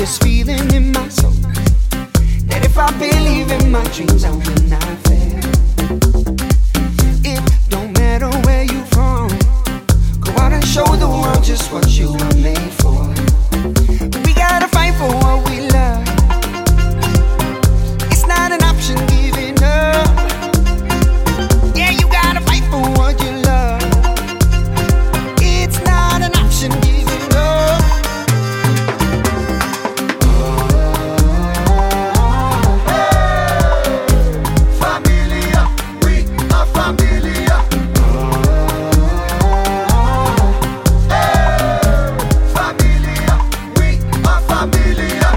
this feeling in my soul that if I believe in my dreams, I will not fail. It don't matter where you from, go out and show the world just what you are made for. We gotta fight for what we love. It's not an option giving up. Yeah, you gotta fight for what you love. It's not an option giving up. Familia, we are familia. Familia, we are familia.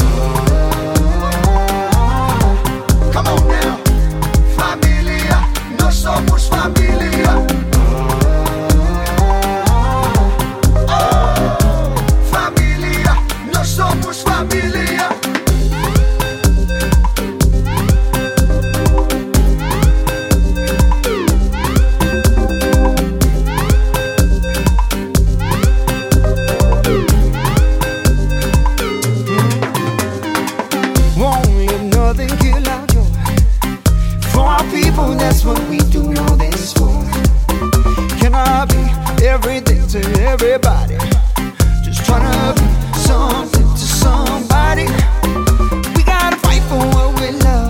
Come on now, familia, no somos familia. Familia, no somos familia. Won't let nothing kill our joy. For our people, that's what we do all this for. Can I be everything to everybody? Just tryna be something to somebody. We gotta fight for what we love.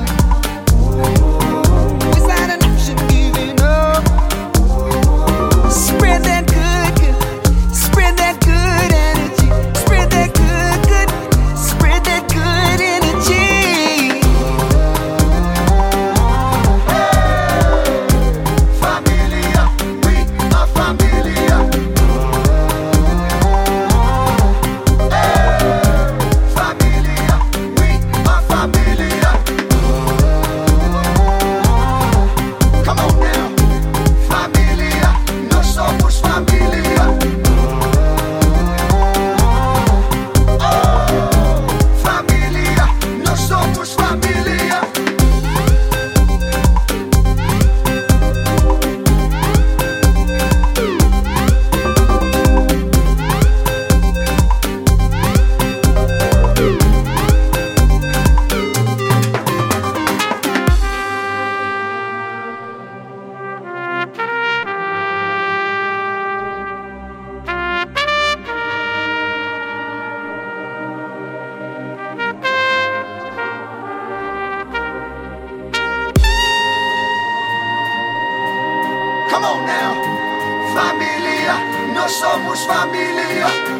It's not an option giving up. Spread that good, spread that good energy. Spread that good, spread that good energy. Familia, we are familia. Familia, we are familia. Come on now, familia, no somos familia. Familia, no somos familia. Come on now, familia, no somos familia.